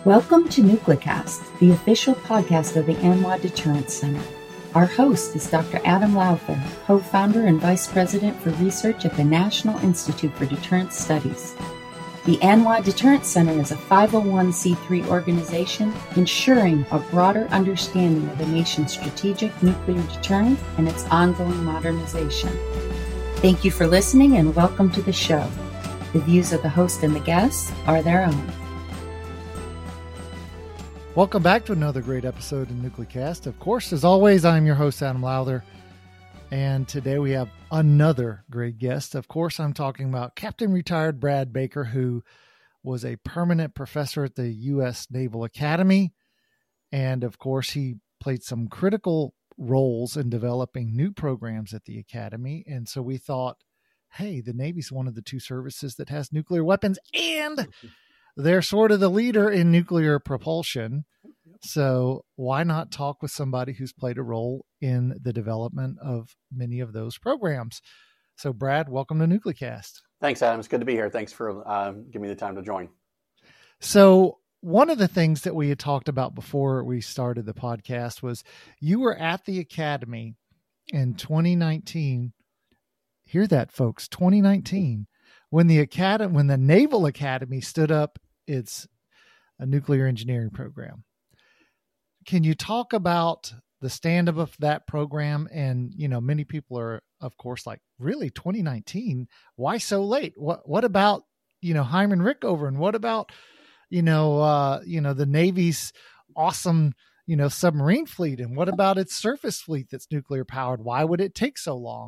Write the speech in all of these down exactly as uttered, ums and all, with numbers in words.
Welcome to Nuclecast, the official podcast of the ANWA Deterrence Center. Our host is Doctor Adam Lowther, co-founder and vice president for research at the National Institute for Deterrence Studies. The ANWA Deterrence Center is a five oh one c three organization ensuring a broader understanding of the nation's strategic nuclear deterrence and its ongoing modernization. Thank you for listening and welcome to the show. The views of the host and the guests are their own. Welcome back to another great episode of Nuclecast. Of course, as always, I'm your host, Adam Lowther, and today we have another great guest. Of course, I'm talking about Captain Retired Brad Baker, who was a permanent professor at the U S Naval Academy, and of course, he played some critical roles in developing new programs at the Academy, and so we thought, hey, the Navy's one of the two services that has nuclear weapons, and they're sort of the leader in nuclear propulsion. So why not talk with somebody who's played a role in the development of many of those programs? So Brad, welcome to Nuclecast. Thanks, Adam. It's good to be here. Thanks for um, giving me the time to join. So one of the things that we had talked about before we started the podcast was you were at the Academy in twenty nineteen. Hear that, folks, twenty nineteen, when the Academy, when the Naval Academy stood up its a nuclear engineering program. Can you talk about the stand-up of that program? And, you know, many people are, of course, like, really, twenty nineteen? Why so late? What What about, you know, Hyman Rickover? And what about, you know, uh, you know, the Navy's awesome, you know, submarine fleet? And what about its surface fleet that's nuclear powered? Why would it take so long?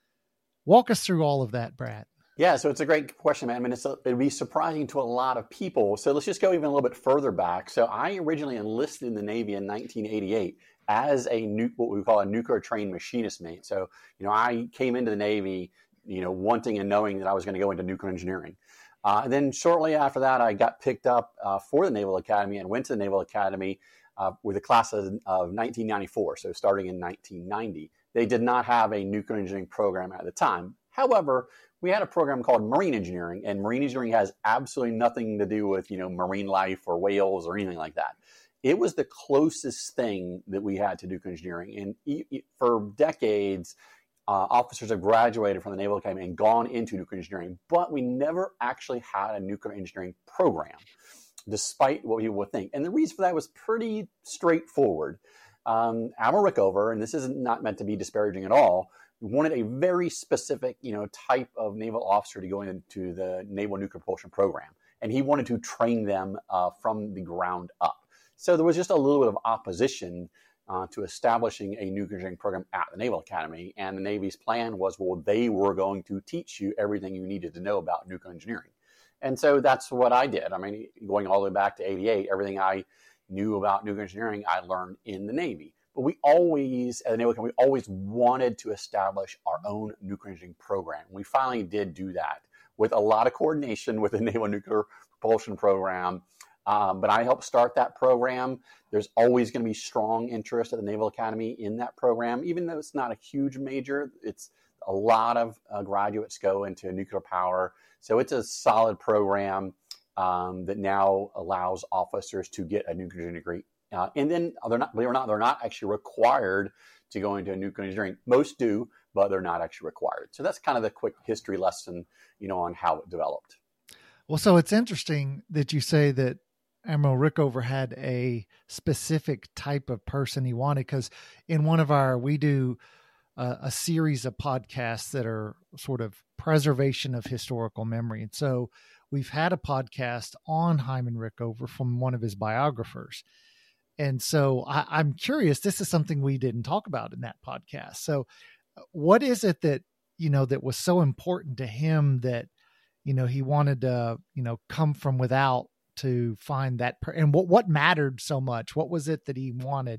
Walk us through all of that, Brad. Yeah, so it's a great question, man. I mean, it's a, it'd be surprising to a lot of people. So let's just go even a little bit further back. So I originally enlisted in the Navy in nineteen eighty-eight as a nu- what we call a nuclear trained machinist mate. So, you know, I came into the Navy, you know, wanting and knowing that I was going to go into nuclear engineering. Uh, and then shortly after that, I got picked up uh, for the Naval Academy and went to the Naval Academy uh, with a class of, of nineteen ninety-four. So starting in nineteen ninety, they did not have a nuclear engineering program at the time. However, we had a program called marine engineering, and marine engineering has absolutely nothing to do with, you know, marine life or whales or anything like that. It was the closest thing that we had to nuclear engineering. And e- e- for decades, uh, officers have graduated from the Naval Academy and gone into nuclear engineering, but we never actually had a nuclear engineering program, despite what people would think. And the reason for that was pretty straightforward. Um, Admiral Rickover, and this is not meant to be disparaging at all, wanted a very specific, you know, type of naval officer to go into the Naval Nuclear Propulsion Program. And he wanted to train them uh, from the ground up. So there was just a little bit of opposition uh, to establishing a nuclear engineering program at the Naval Academy. And the Navy's plan was, well, they were going to teach you everything you needed to know about nuclear engineering. And so that's what I did. I mean, going all the way back to eighty-eight, everything I knew about nuclear engineering, I learned in the Navy. But we always, at the Naval Academy, we always wanted to establish our own nuclear engineering program. We finally did do that with a lot of coordination with the Naval Nuclear Propulsion Program. Um, but I helped start that program. There's always going to be strong interest at the Naval Academy in that program, even though it's not a huge major. It's a lot of uh, graduates go into nuclear power. So it's a solid program um, that now allows officers to get a nuclear engineering degree. Uh, and then they're not, believe it or not, they're not actually required to go into nuclear engineering. Most do, but they're not actually required. So that's kind of the quick history lesson, you know, on how it developed. Well, so it's interesting that you say that Admiral Rickover had a specific type of person he wanted, because in one of our, we do a, a series of podcasts that are sort of preservation of historical memory. And so we've had a podcast on Hyman Rickover from one of his biographers. And so I, I'm curious, this is something we didn't talk about in that podcast. So what is it that, you know, that was so important to him that, you know, he wanted to, you know, come from without to find that, per- and what, what mattered so much? What was it that he wanted?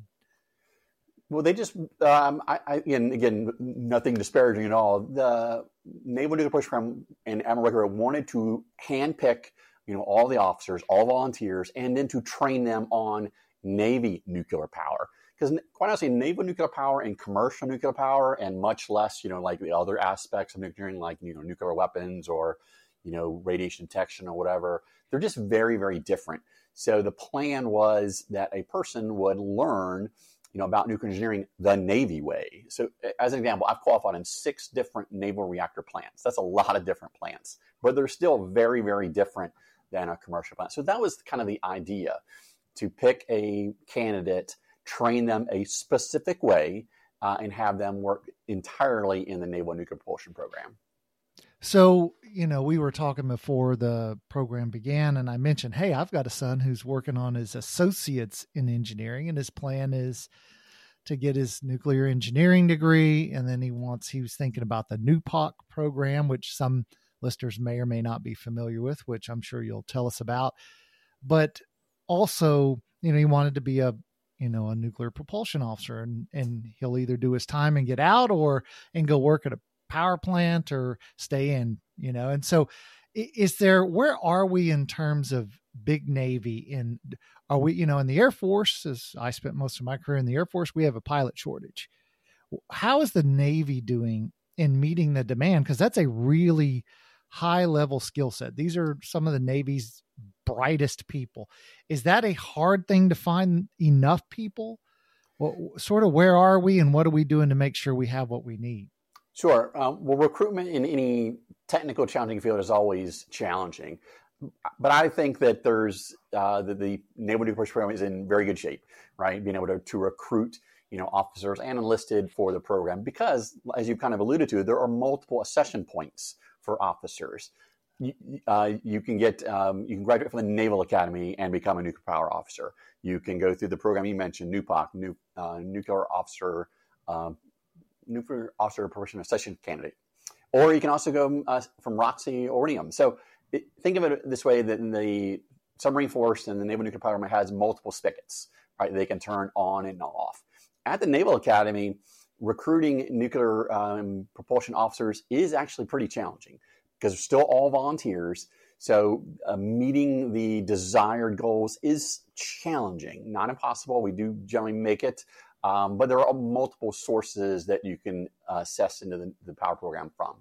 Well, they just, um, I, I, again, again, nothing disparaging at all. The Naval Nuclear Propulsion Program and Admiral Rickover wanted to handpick, you know, all the officers, all volunteers, and then to train them on Navy nuclear power. Because quite honestly, naval nuclear power and commercial nuclear power, and much less, you know, like the other aspects of nuclear, like, you know, nuclear weapons or, you know, radiation detection or whatever. They're just very, very different. So the plan was that a person would learn, you know, about nuclear engineering the Navy way. So as an example, I've qualified in six different naval reactor plants. That's a lot of different plants, but they're still very, very different than a commercial plant. So that was kind of the idea, to pick a candidate, train them a specific way, uh, and have them work entirely in the Naval Nuclear Propulsion Program. So, you know, we were talking before the program began, and I mentioned, hey, I've got a son who's working on his associates in engineering, and his plan is to get his nuclear engineering degree. And then he wants, he was thinking about the N U P O C program, which some listeners may or may not be familiar with, which I'm sure you'll tell us about. But also, you know, he wanted to be a, you know, a nuclear propulsion officer, and, and he'll either do his time and get out, or, and go work at a power plant, or stay in, you know. And so is there, where are we in terms of big Navy? In, are we, you know, in the Air Force, as I spent most of my career in the Air Force, we have a pilot shortage. How is the Navy doing in meeting the demand? Because that's a really high level skill set. These are some of the Navy's brightest people. Is that a hard thing to find enough people? Well, sort of where are we, and what are we doing to make sure we have what we need? Sure. Um, well, recruitment in any technical challenging field is always challenging. But I think that there's uh, the, the Naval Nuclear Program is in very good shape, right? Being able to, to recruit, you know, officers and enlisted for the program, because, as you've kind of alluded to, there are multiple accession points for officers. You, uh, you can get um, you can graduate from the Naval Academy and become a nuclear power officer. You can go through the program you mentioned, N U P O C, nu, uh, nuclear officer. Um, nuclear officer promotion accession candidate. Or you can also go uh, from R O C C or NEOM. So it, think of it this way, that in the submarine force and the Naval Nuclear Power Program has multiple spigots, right? They can turn on and off. At the Naval Academy, recruiting nuclear um, propulsion officers is actually pretty challenging, because they're still all volunteers. So uh, meeting the desired goals is challenging, not impossible. We do generally make it. Um, but there are multiple sources that you can uh, assess into the, the power program from.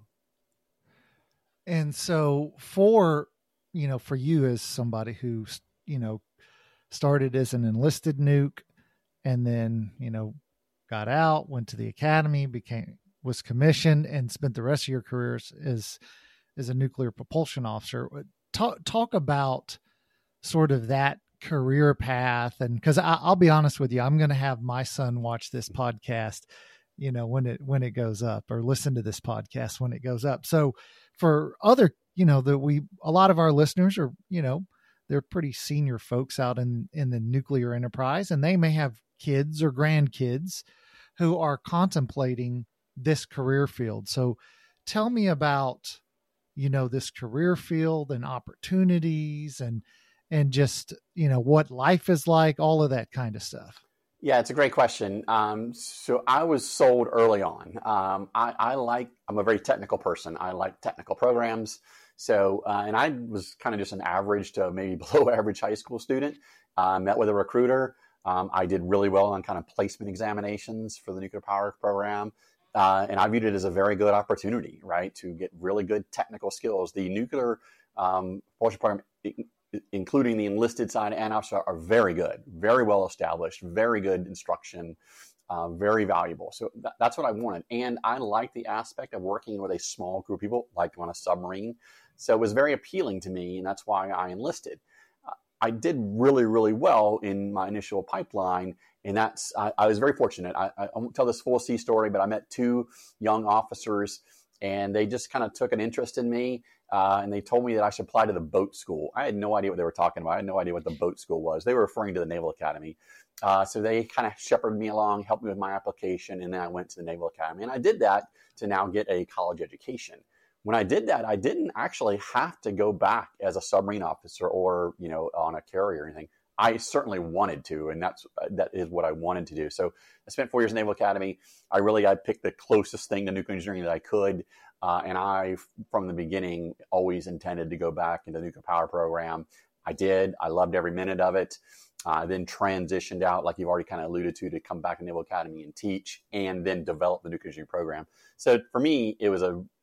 And so for, you know, for you as somebody who, you know, started as an enlisted nuke, and then, you know, got out, went to the academy, became, was commissioned, and spent the rest of your careers as, as a nuclear propulsion officer. Talk, talk about sort of that career path. And because I'll be honest with you, I'm going to have my son watch this podcast, you know, when it, when it goes up, or listen to this podcast when it goes up. So for other, you know, that we, a lot of our listeners are, you know, they're pretty senior folks out in, in the nuclear enterprise, and they may have kids or grandkids who are contemplating this career field. So tell me about, you know, this career field and opportunities, and, and just, you know, what life is like, all of that kind of stuff. Yeah, it's a great question. Um, so I was sold early on. Um, I, I like, I'm a very technical person. I like technical programs. So, uh, and I was kind of just an average to maybe below average high school student. Uh, met with a recruiter. Um, I did really well on kind of placement examinations for the nuclear power program. Uh, and I viewed it as a very good opportunity, right, to get really good technical skills. The nuclear um, propulsion program, including the enlisted side and officer, are very good, very well established, very good instruction, uh, very valuable. So th- that's what I wanted. And I like the aspect of working with a small group of people, like on a submarine. So it was very appealing to me, and that's why I enlisted. Uh, I did really, really well in my initial pipeline, and that's, I, I was very fortunate. I, I won't tell this full sea story, but I met two young officers, and they just kind of took an interest in me. Uh, and they told me that I should apply to the boat school. I had no idea what they were talking about. I had no idea what the boat school was. They were referring to the Naval Academy. Uh, so they kind of shepherded me along, helped me with my application, and then I went to the Naval Academy. And I did that to now get a college education. When I did that, I didn't actually have to go back as a submarine officer or, you know, on a carrier or anything. I certainly wanted to, and that's that is what I wanted to do. So I spent four years in the Naval Academy. I really I picked the closest thing to nuclear engineering that I could. Uh, and I, from the beginning, always intended to go back into the nuclear power program. I did. I loved every minute of it. I uh, then transitioned out, like you've already kind of alluded to, to come back to Naval Academy and teach, and then develop the nuclear engineering program. So for me, it was a, it,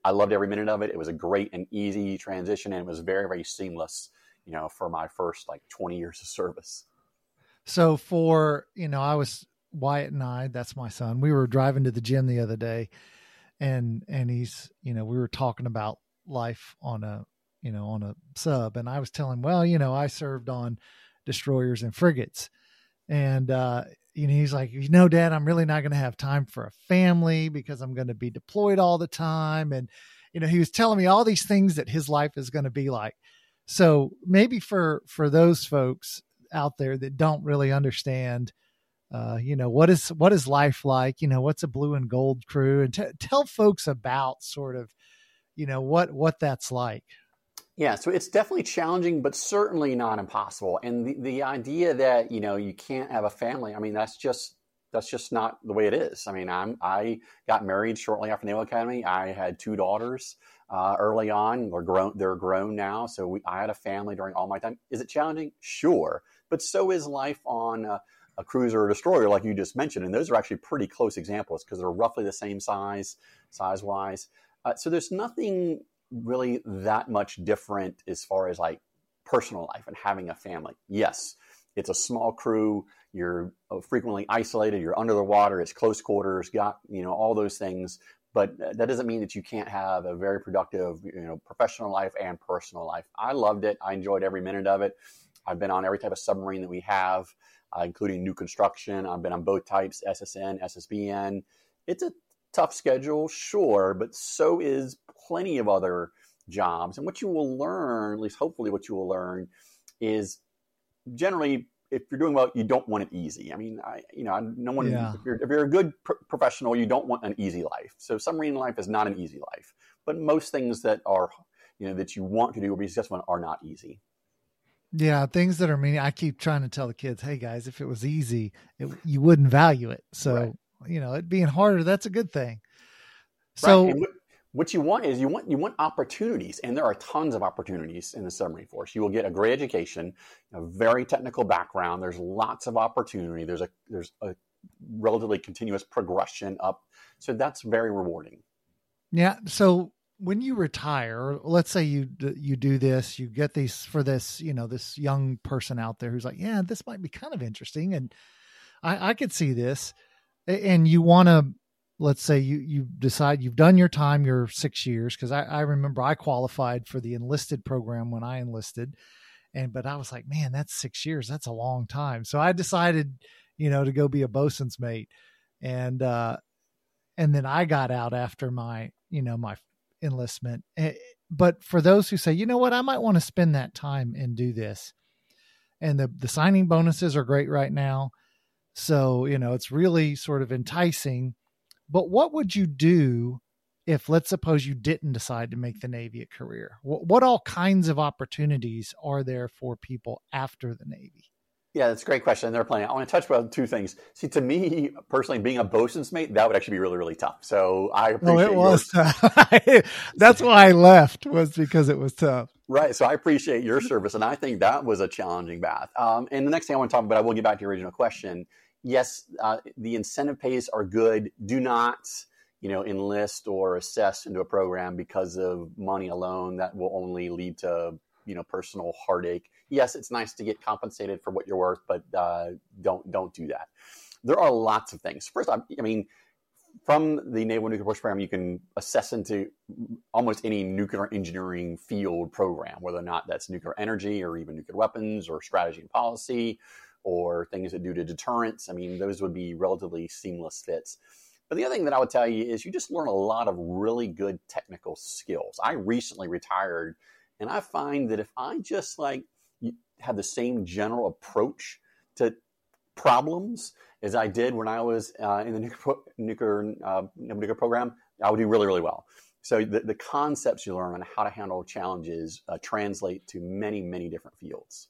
I loved every minute of it. It was a great and easy transition, and it was very, very seamless, you know, for my first like twenty years of service. So for, you know, I was Wyatt and I, that's my son, we were driving to the gym the other day, and, and he's, you know, we were talking about life on a, you know, on a sub. And I was telling him, well, you know, I served on destroyers and frigates. And, uh, you know, he's like, you know, Dad, I'm really not going to have time for a family because I'm going to be deployed all the time. And, you know, he was telling me all these things that his life is going to be like. So maybe for, for those folks out there that don't really understand, uh, you know, what is, what is life like? You know, what's a blue and gold crew? And t- tell folks about sort of, you know, what, what that's like. Yeah, so it's definitely challenging, but certainly not impossible. And the, the idea that, you know, you can't have a family, I mean, that's just that's just not the way it is. I mean, I'm I got married shortly after Naval Academy. I had two daughters uh, early on. They're grown. They're grown now. So we, I had a family during all my time. Is it challenging? Sure, but so is life on a, a cruiser or destroyer, like you just mentioned. And those are actually pretty close examples because they're roughly the same size, size wise. Uh, so there's nothing really that much different as far as like personal life and having a family. Yes, it's a small crew. You're frequently isolated. You're under the water. It's close quarters. Got, you know, all those things. But that doesn't mean that you can't have a very productive, you know, professional life and personal life. I loved it. I enjoyed every minute of it. I've been on every type of submarine that we have, uh, including new construction. I've been on both types, S S N, S S B N. It's a tough schedule, sure, but so is plenty of other jobs. And what you will learn, at least hopefully what you will learn, is generally, if you're doing well, you don't want it easy. I mean, I, you know, no one, yeah. if, you're, if you're a good pr- professional, you don't want an easy life. So submarine life is not an easy life, but most things that are, you know, that you want to do or be successful are not easy. Yeah, things that are meaning. I keep trying to tell the kids, hey guys, if it was easy, it, you wouldn't value it. So, right. you know, it being harder, that's a good thing. So right. what, what you want is you want you want opportunities, and there are tons of opportunities in the submarine force. You will get a great education, a very technical background. There's lots of opportunity. There's a there's a relatively continuous progression up. So that's very rewarding. Yeah. So when you retire, let's say you you do this, you get these for this, you know, this young person out there who's like, yeah, this might be kind of interesting, and I, I could see this, and you want to, let's say you you decide you've done your time, your six years, because I, I remember I qualified for the enlisted program when I enlisted, and but I was like, man, that's six years, that's a long time. So I decided, you know, to go be a bosun's mate, and uh, and then I got out after my, you know, my enlistment. But for those who say, you know what, I might want to spend that time and do this, and the the signing bonuses are great right now, so you know it's really sort of enticing. But what would you do if, let's suppose, you didn't decide to make the Navy a career? What, what all kinds of opportunities are there for people after the Navy? Yeah, that's a great question. They're playing. I want to touch about two things. See, to me personally, being a bosun's mate, that would actually be really, really tough. So I appreciate. Oh, it was tough. That's why I left, was because it was tough. Right. So I appreciate your service, and I think that was a challenging path. Um, and the next thing I want to talk about, I will get back to your original question. Yes, uh, the incentive pays are good. Do not, you know, enlist or assess into a program because of money alone. That will only lead to, you know, personal heartache. Yes, it's nice to get compensated for what you're worth, but uh, don't don't do that. There are lots of things. First, I, I mean, from the Naval Nuclear Force Program, you can assess into almost any nuclear engineering field program, whether or not that's nuclear energy or even nuclear weapons or strategy and policy or things that do to deterrence. I mean, those would be relatively seamless fits. But the other thing that I would tell you is you just learn a lot of really good technical skills. I recently retired, and I find that if I just like have the same general approach to problems as I did when I was uh, in the nuclear nuclear, uh, nuclear program, I would do really, really well. So the, the concepts you learn on how to handle challenges uh, translate to many, many different fields.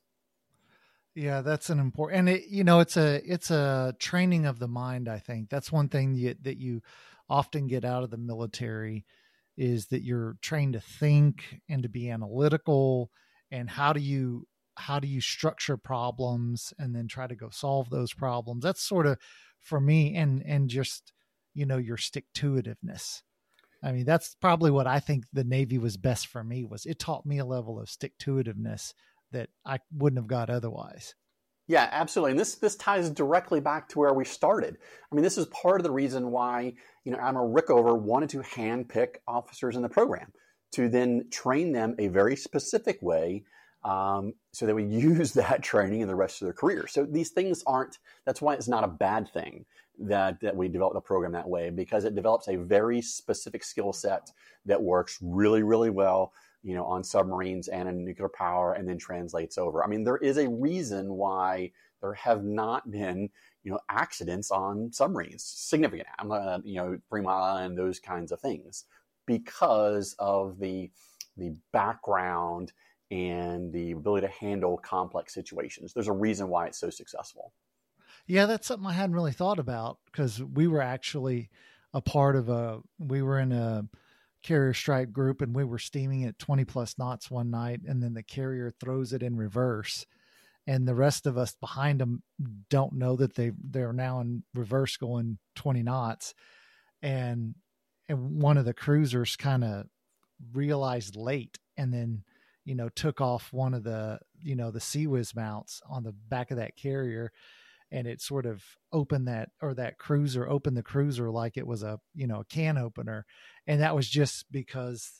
Yeah, that's an important, and it, you know, it's a, it's a training of the mind. I think that's one thing you, that you often get out of the military is that you're trained to think and to be analytical, and how do you, how do you structure problems and then try to go solve those problems. That's sort of for me, and, and just, you know, your stick to itiveness. I mean, that's probably what I think the Navy was best for me, was it taught me a level of stick-to-itiveness that I wouldn't have got otherwise. Yeah, absolutely. And this this ties directly back to where we started. I mean, this is part of the reason why, you know, Admiral Rickover wanted to handpick officers in the program to then train them a very specific way, um, so they would use that training in the rest of their career. So these things aren't, that's why it's not a bad thing that, that we develop the program that way, because it develops a very specific skill set that works really, really well, you know, on submarines and in nuclear power, and then translates over. I mean, there is a reason why there have not been, you know, accidents on submarines, significant, uh, you know, Three Mile Island, those kinds of things, because of the the background and the ability to handle complex situations. There's a reason why it's so successful. Yeah, that's something I hadn't really thought about, because we were actually a part of a, we were in a carrier strike group, and we were steaming at twenty plus knots one night, and then the carrier throws it in reverse, and the rest of us behind them don't know that they they're now in reverse going twenty knots. And, and one of the cruisers kind of realized late, and then, you know, took off one of the, you know, the Sea Whiz mounts on the back of that carrier, and it sort of opened that, or that cruiser opened the cruiser like it was a, you know, a can opener. And that was just because,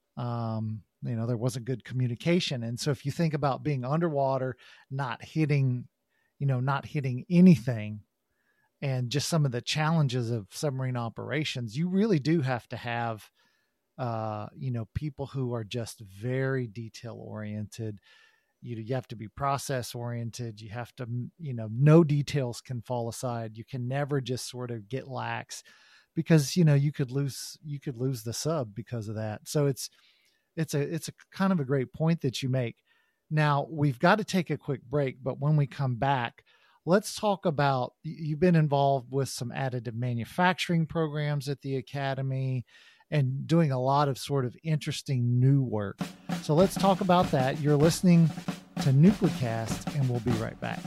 um, you know, there wasn't good communication. And so if you think about being underwater, not hitting, you know, not hitting anything, and just some of the challenges of submarine operations, you really do have to have, uh, you know, people who are just very detail oriented. You, you have to be process oriented. You have to, you know, no details can fall aside. You can never just sort of get lax, because, you know, you could lose, you could lose the sub because of that. So it's, it's a, it's a kind of a great point that you make. Now we've got to take a quick break, but when we come back, let's talk about, you've been involved with some additive manufacturing programs at the Academy and doing a lot of sort of interesting new work. So let's talk about that. You're listening to Nuclecast, and we'll be right back.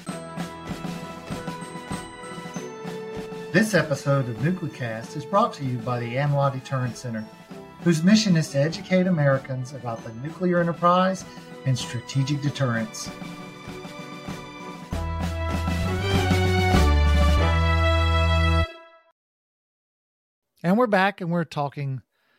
This episode of Nuclecast is brought to you by the ANWA Deterrence Center, whose mission is to educate Americans about the nuclear enterprise and strategic deterrence. And we're back, and we're talking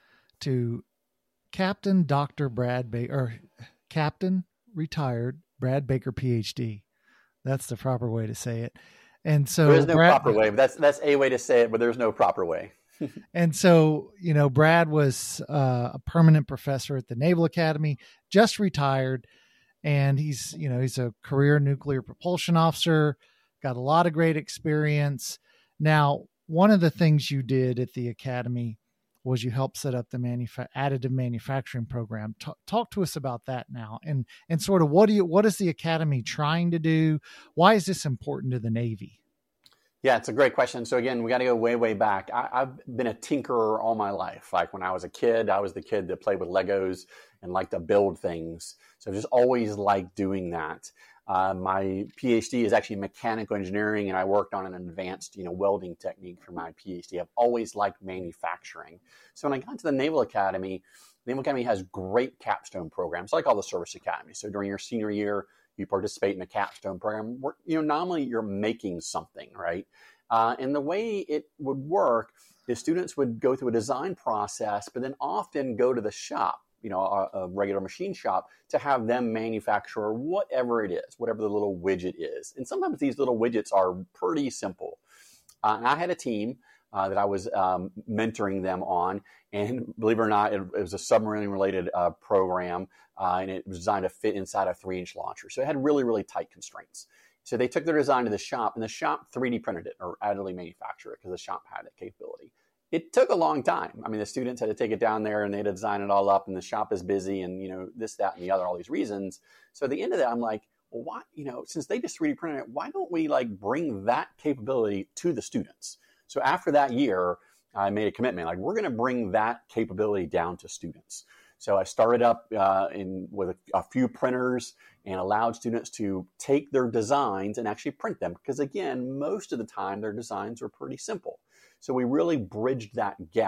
to Captain Doctor Brad Baker, or Captain Retired Brad Baker, P H D. That's the proper way to say it. And so there's no Brad, proper way. That's that's a way to say it, but there's no proper way. And so, you know, Brad was uh, a permanent professor at the Naval Academy, just retired, and he's, you know, he's a career nuclear propulsion officer, got a lot of great experience. Now, one of the things you did at the Academy was you helped set up the manufa- additive manufacturing program. T- talk to us about that now, and and sort of what do you what is the Academy trying to do? Why is this important to the Navy? Yeah, it's a great question. So again, we got to go way, way back. I, I've been a tinkerer all my life. Like when I was a kid, I was the kid that played with Legos and liked to build things. So I've just always liked doing that. Uh, my PhD is actually mechanical engineering, and I worked on an advanced, you know, welding technique for my PhD. I've always liked manufacturing. So when I got to the Naval Academy, the Naval Academy has great capstone programs, like all the service academies. So during your senior year, you participate in a capstone program where, you know, nominally you're making something, right? Uh, and the way it would work is students would go through a design process, but then often go to the shop, you know, a, a regular machine shop, to have them manufacture whatever it is, whatever the little widget is. And sometimes these little widgets are pretty simple. Uh, and I had a team uh, that I was um, mentoring them on. And believe it or not, it, it was a submarine-related uh, program, uh, and it was designed to fit inside a three-inch launcher. So it had really, really tight constraints. So they took their design to the shop, and the shop three D printed it or additively manufactured it because the shop had that capability. It took a long time. I mean, the students had to take it down there, and they had to design it all up, and the shop is busy, and, you know, this, that, and the other, all these reasons. So at the end of that, I'm like, well, why, you know, since they just three D printed it, why don't we like bring that capability to the students? So after that year, I made a commitment, like, we're going to bring that capability down to students. So I started up uh, in with a, a few printers and allowed students to take their designs and actually print them. Because again, most of the time their designs are pretty simple. So we really bridged that gap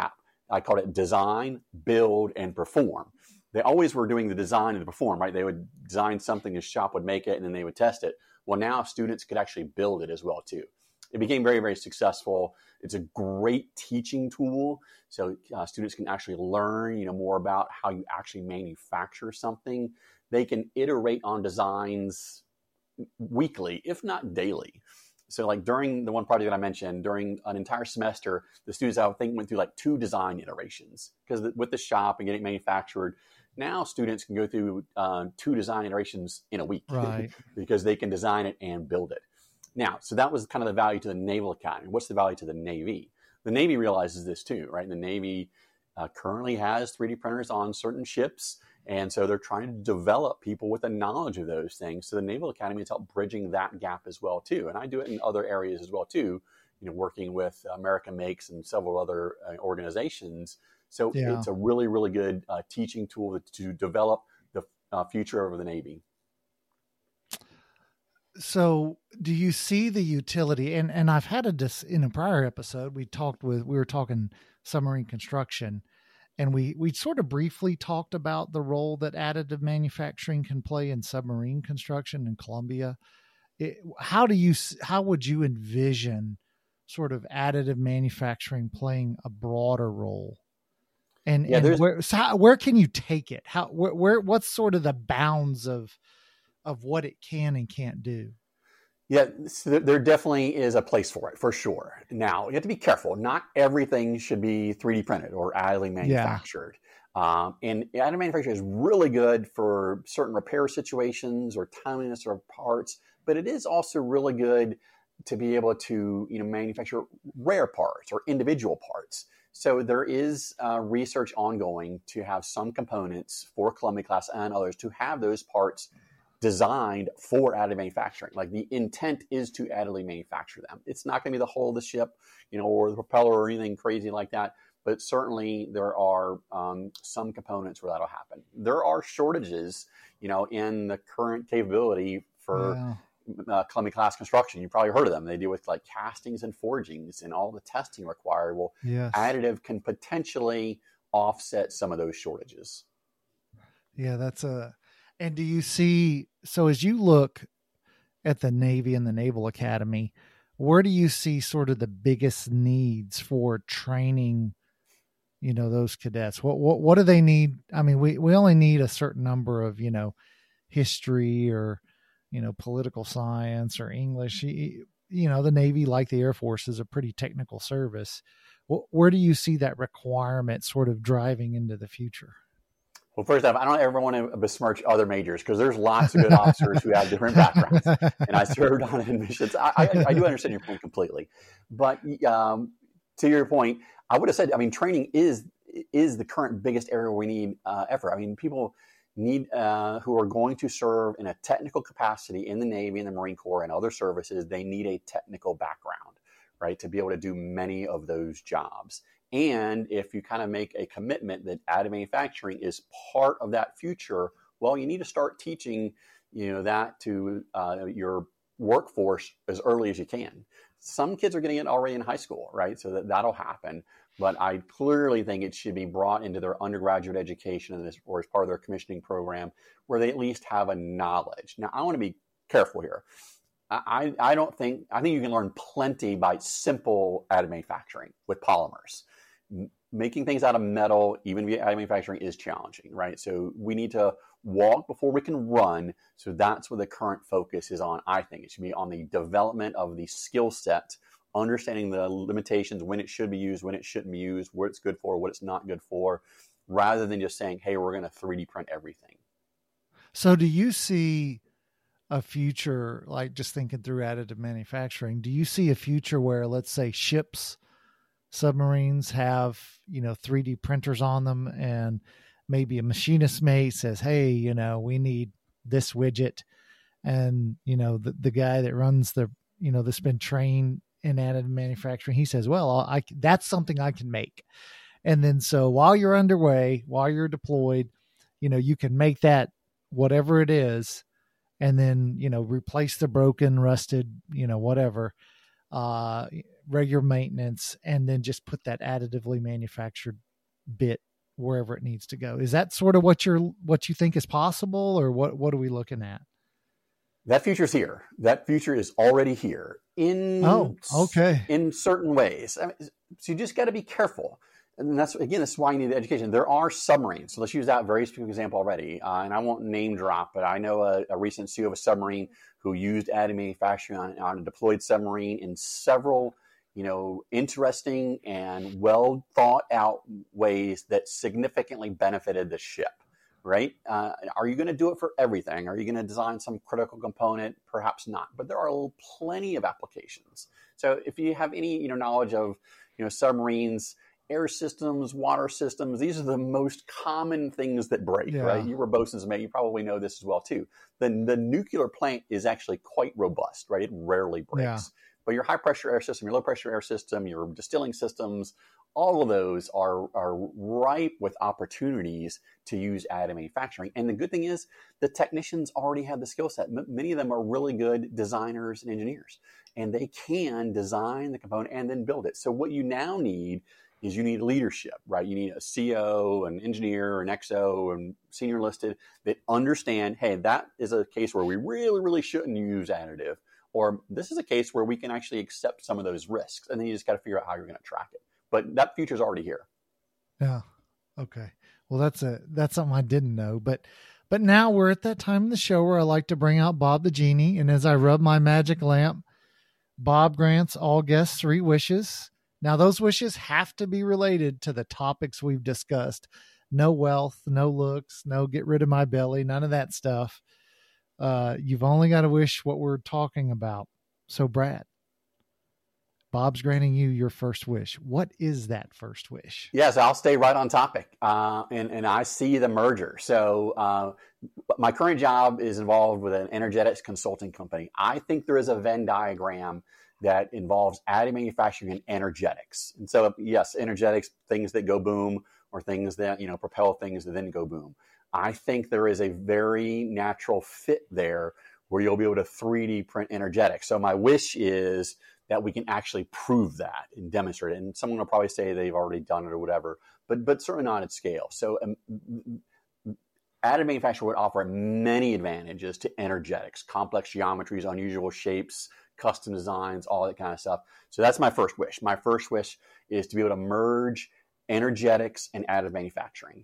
I called it design, build, and perform. They always were doing the design and the perform, right? They would design something, the shop would make it, and then they would test it. Well, now students could actually build it as well, too. It became very, very successful. It's a great teaching tool. So uh, students can actually learn, you know, more about how you actually manufacture something. They can iterate on designs weekly, if not daily. So like during the one project that I mentioned, during an entire semester, the students, I think, went through like two design iterations because with the shop and getting it manufactured, now students can go through uh, two design iterations in a week, right? Because they can design it and build it. Now, so that was kind of the value to the Naval Academy. What's the value to the Navy? The Navy realizes this too, right? The Navy uh, currently has three D printers on certain ships. And so they're trying to develop people with a knowledge of those things. So the Naval Academy has helped bridging that gap as well too. And I do it in other areas as well too, you know, working with America Makes and several other uh, organizations. So yeah. It's a really, really good uh, teaching tool to develop the uh, future of the Navy. So do you see the utility? And and I've had a dis in a prior episode, we talked with, we were talking submarine construction, and we, we sort of briefly talked about the role that additive manufacturing can play in submarine construction in Columbia. It, how do you, how would you envision sort of additive manufacturing playing a broader role? And, yeah, and where, so how, where can you take it? How, where, where, what's sort of the bounds of, of what it can and can't do? Yeah, so there definitely is a place for it, for sure. Now, you have to be careful. Not everything should be three D printed or additively manufactured. Yeah. Um, and additive manufacturing is really good for certain repair situations or timeliness of parts, but it is also really good to be able to, you know, manufacture rare parts or individual parts. So there is uh, research ongoing to have some components for Columbia class and others to have those parts designed for additive manufacturing. Like the intent is to additively manufacture them. It's not going to be the hull of the ship, you know, or the propeller or anything crazy like that. But certainly there are um, some components where that'll happen. There are shortages, you know, in the current capability for yeah. uh, Columbia class construction. You probably heard of them. They deal with like castings and forgings and all the testing required. Well, yes. Additive can potentially offset some of those shortages. Yeah, that's a. And do you see, so as you look at the Navy and the Naval Academy, where do you see sort of the biggest needs for training, you know, those cadets? What, what, what do they need? I mean, we, we only need a certain number of, you know, history or, you know, political science or English. You, you know, the Navy, like the Air Force, is a pretty technical service. Where do you see that requirement sort of driving into the future? Well, first off, I don't ever want to besmirch other majors because there's lots of good officers who have different backgrounds. And I served on admissions. I, I, I do understand your point completely. But um, to your point, I would have said, I mean, training is is the current biggest area where we need uh, effort. I mean, people need uh, who are going to serve in a technical capacity in the Navy and the Marine Corps and other services, they need a technical background, right, to be able to do many of those jobs. And if you kind of make a commitment that additive manufacturing is part of that future, well, you need to start teaching, you know, that to uh, your workforce as early as you can. Some kids are getting it already in high school, right? So that, that'll happen. But I clearly think it should be brought into their undergraduate education or as part of their commissioning program where they at least have a knowledge. Now, I want to be careful here. I, I don't think, I think you can learn plenty by simple additive manufacturing with polymers. Making things out of metal, even via additive manufacturing, is challenging, right? So we need to walk before we can run. So that's where the current focus is on, I think. It should be on the development of the skill set, understanding the limitations, when it should be used, when it shouldn't be used, what it's good for, what it's not good for, rather than just saying, hey, we're going to three D print everything. So do you see a future, like just thinking through additive manufacturing, do you see a future where, let's say, ships, submarines have, you know, three D printers on them, and maybe a machinist mate says, hey, you know, we need this widget. And, you know, the, the guy that runs the, you know, that's been trained in additive manufacturing, he says, well, I, that's something I can make. And then, so while you're underway, while you're deployed, you know, you can make that, whatever it is, and then, you know, replace the broken, rusted, you know, whatever, uh, regular maintenance, and then just put that additively manufactured bit wherever it needs to go. Is that sort of what you're, what you think is possible, or what, what are we looking at? That future's here. That future is already here in, oh, okay. in certain ways. I mean, so you just got to be careful. And that's, again, this is why you need education. There are submarines. So let's use that very specific example already. Uh, and I won't name drop, but I know a, a recent C E O of a submarine who used additive manufacturing on, on a deployed submarine in several, you know, interesting and well thought out ways that significantly benefited the ship, right? Uh, are you going to do it for everything? Are you going to design some critical component? Perhaps not, but there are plenty of applications. So if you have any, you know, knowledge of, you know, submarines, air systems, water systems, these are the most common things that break, yeah. right? You were bosun's mate, you probably know this as well too. The, the nuclear plant is actually quite robust, right? It rarely breaks. Yeah. But your high pressure air system, your low pressure air system, your distilling systems, all of those are, are ripe with opportunities to use additive manufacturing. And the good thing is the technicians already have the skill set. M- many of them are really good designers and engineers, and they can design the component and then build it. So what you now need is you need leadership, right? You need a C O, an engineer, an X O, and senior listed that understand, hey, that is a case where we really, really shouldn't use additive. Or this is a case where we can actually accept some of those risks. And then you just got to figure out how you're going to track it. But that future's already here. Yeah. Okay. Well, that's a, that's something I didn't know, but, but now we're at that time in the show where I like to bring out Bob the Genie. And as I rub my magic lamp, Bob grants all guests three wishes. Now, those wishes have to be related to the topics we've discussed. No wealth, no looks, no get rid of my belly, none of that stuff. Uh, you've only got to wish what we're talking about. So, Brad, Bob's granting you your first wish. What is that first wish? Yes, I'll stay right on topic. Uh, and, and I see the merger. So uh, my current job is involved with an energetics consulting company. I think there is a Venn diagram that involves additive manufacturing and energetics. And so, yes, energetics, things that go boom, or things that, you know, propel things that then go boom. I think there is a very natural fit there where you'll be able to three D print energetics. So my wish is that we can actually prove that and demonstrate it. And someone will probably say they've already done it or whatever, but but certainly not at scale. So um, additive manufacturing would offer many advantages to energetics, complex geometries, unusual shapes, custom designs, all that kind of stuff. So that's my first wish. My first wish is to be able to merge energetics and additive manufacturing.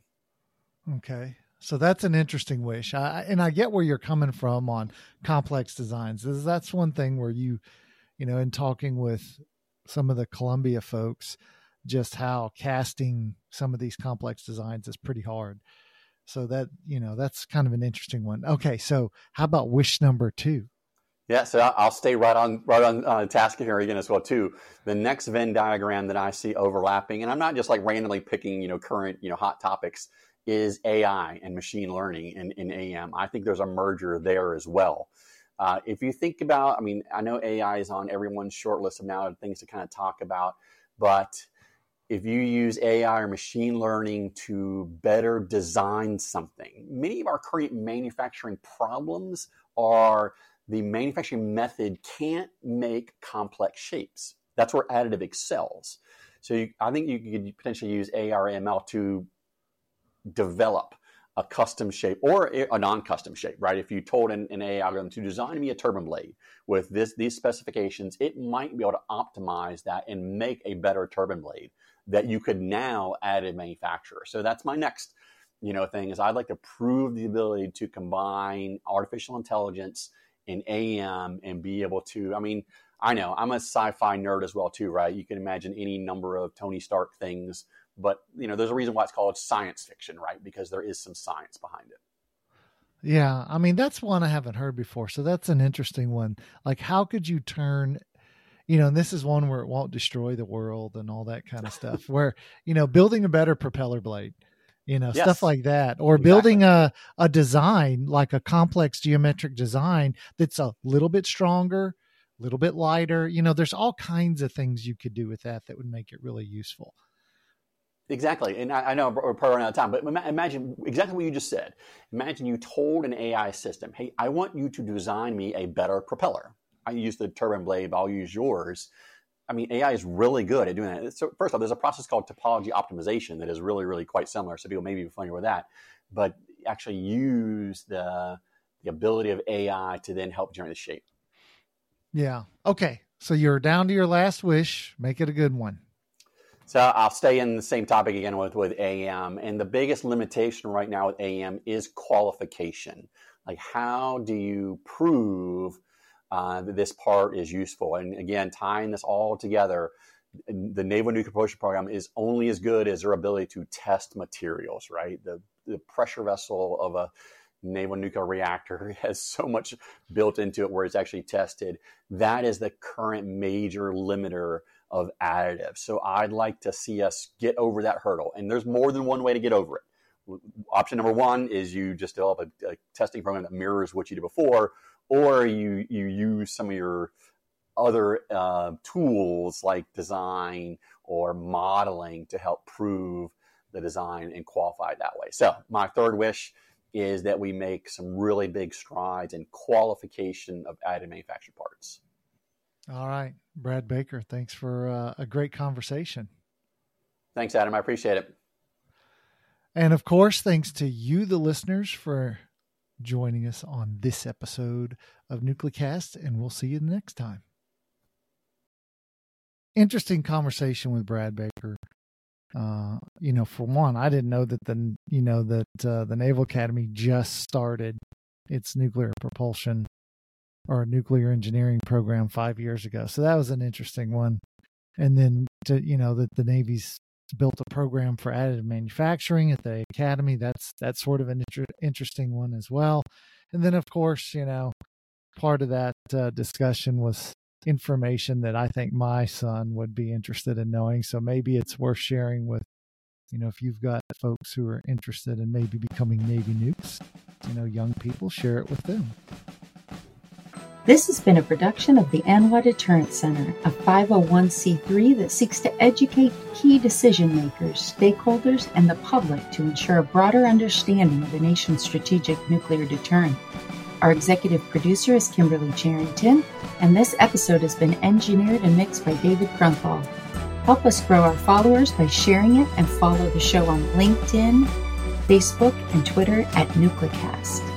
Okay. So that's an interesting wish. I, and I get where you're coming from on complex designs. That's one thing where you, you know, in talking with some of the Columbia folks, just how casting some of these complex designs is pretty hard. So that, you know, that's kind of an interesting one. Okay. So how about wish number two? Yeah, so I'll stay right on right on uh, task here again as well too. The next Venn diagram that I see overlapping, and I'm not just like randomly picking, you know, current, you know, hot topics, is A I and machine learning in, in A M. I think there's a merger there as well. Uh, if you think about, I mean, I know A I is on everyone's short list of now of things to kind of talk about, but if you use A I or machine learning to better design something, many of our current manufacturing problems are the manufacturing method can't make complex shapes. That's where additive excels. So you, I think you could potentially use A I or M L to develop a custom shape or a non-custom shape, right? If you told an, an A I algorithm to design me a turbine blade with this these specifications, it might be able to optimize that and make a better turbine blade that you could now additive manufacture. So that's my next, you know, thing is I'd like to prove the ability to combine artificial intelligence in A M and be able to, I mean, I know I'm a sci-fi nerd as well too, right? You can imagine any number of Tony Stark things, but you know, there's a reason why it's called science fiction, right? Because there is some science behind it. Yeah. I mean, that's one I haven't heard before. So that's an interesting one. Like, how could you turn, you know, and this is one where it won't destroy the world and all that kind of stuff, where, you know, building a better propeller blade, you know, yes. stuff like that, or exactly. building a, a design, like a complex geometric design that's a little bit stronger, a little bit lighter. You know, there's all kinds of things you could do with that that would make it really useful. Exactly. And I, I know we're probably running out of time, but imagine exactly what you just said. Imagine you told an A I system, hey, I want you to design me a better propeller. I use the turbine blade, but I'll use yours. I mean, A I is really good at doing that. So first off, there's a process called topology optimization that is really, really quite similar. So people may be familiar with that, but actually use the the ability of A I to then help generate the shape. Yeah. Okay. So you're down to your last wish. Make it a good one. So I'll stay in the same topic again with, with A M. And the biggest limitation right now with A M is qualification. Like, how do you prove uh, that this part is useful? And again, tying this all together, the Naval Nuclear Propulsion Program is only as good as their ability to test materials, right? The, the pressure vessel of a naval nuclear reactor has so much built into it where it's actually tested. That is the current major limiter of additives. So I'd like to see us get over that hurdle. And there's more than one way to get over it. Option number one is you just develop a, a testing program that mirrors what you did before, or you, you use some of your other uh, tools like design or modeling to help prove the design and qualify it that way. So my third wish is that we make some really big strides in qualification of additive manufactured parts. All right. Brad Baker, thanks for uh, a great conversation. Thanks, Adam. I appreciate it. And of course, thanks to you, the listeners, for joining us on this episode of Nuclecast, and we'll see you next time. Interesting conversation with Brad Baker. Uh, you know, for one, I didn't know that the, you know, that uh, the Naval Academy just started its nuclear propulsion or nuclear engineering program five years ago. So that was an interesting one. And then to, you know, that the Navy's built a program for additive manufacturing at the Academy. That's, that's sort of an inter- interesting one as well. And then of course, you know, part of that uh, discussion was information that I think my son would be interested in knowing. So maybe it's worth sharing with, you know, if you've got folks who are interested in maybe becoming Navy nukes, you know, young people, share it with them. This has been a production of the A N W A Deterrence Center, a five oh one c three that seeks to educate key decision makers, stakeholders, and the public to ensure a broader understanding of the nation's strategic nuclear deterrent. Our executive producer is Kimberly Charrington, and this episode has been engineered and mixed by David Krumthal. Help us grow our followers by sharing it and follow the show on LinkedIn, Facebook, and Twitter at Nuclecast.